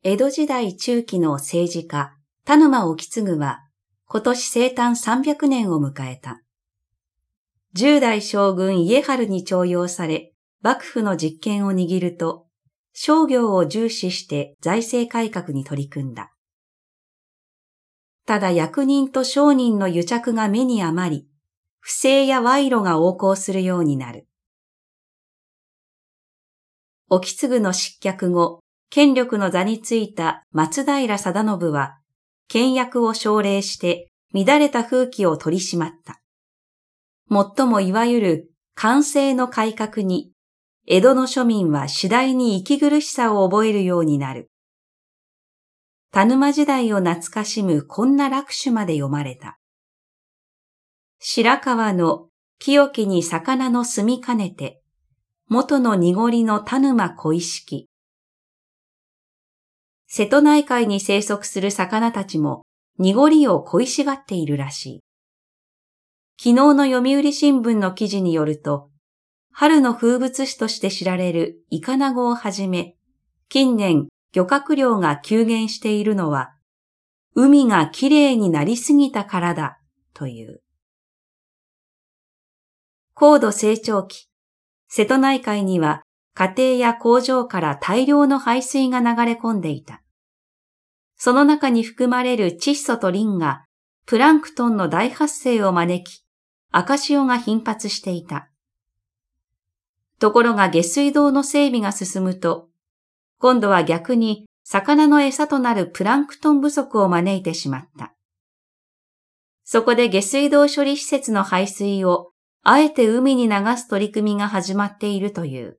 江戸時代中期の政治家、田沼意次は、今年生誕300年を迎えた。10代将軍家治に重用され、幕府の実権を握ると、商業を重視して財政改革に取り組んだ。ただ役人と商人の癒着が目に余り、不正や賄賂が横行するようになる。意次の失脚後、権力の座についた松平定信は、倹約を奨励して乱れた風紀を取り締まった。もっともいわゆる寛政の改革に、江戸の庶民は次第に息苦しさを覚えるようになる。田沼時代を懐かしむこんな落首まで読まれた。白川の清きに魚の住みかねて、元の濁りの田沼小石。瀬戸内海に生息する魚たちも濁りを恋しがっているらしい。昨日の読売新聞の記事によると、春の風物詩として知られるイカナゴをはじめ、近年漁獲量が急減しているのは、海がきれいになりすぎたからだという。高度成長期、瀬戸内海には家庭や工場から大量の排水が流れ込んでいた。その中に含まれる窒素とリンがプランクトンの大発生を招き、赤潮が頻発していた。ところが下水道の整備が進むと、今度は逆に魚の餌となるプランクトン不足を招いてしまった。そこで下水道処理施設の排水をあえて海に流す取り組みが始まっているという。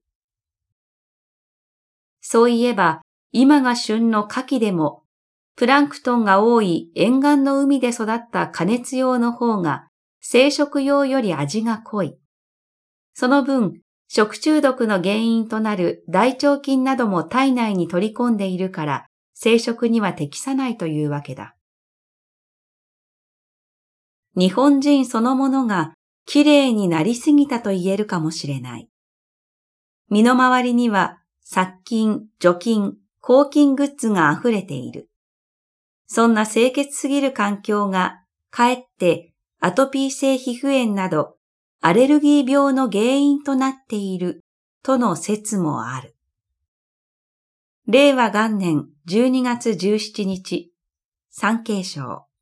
そういえば、今が旬の牡蠣でも、プランクトンが多い沿岸の海で育った加熱用の方が生食用より味が濃い。その分、食中毒の原因となる大腸菌なども体内に取り込んでいるから生食には適さないというわけだ。日本人そのものがきれいになりすぎたと言えるかもしれない。身の回りには殺菌、除菌、抗菌グッズが溢れている。そんな清潔すぎる環境がかえってアトピー性皮膚炎などアレルギー病の原因となっているとの説もある。令和元年12月17日、産経省。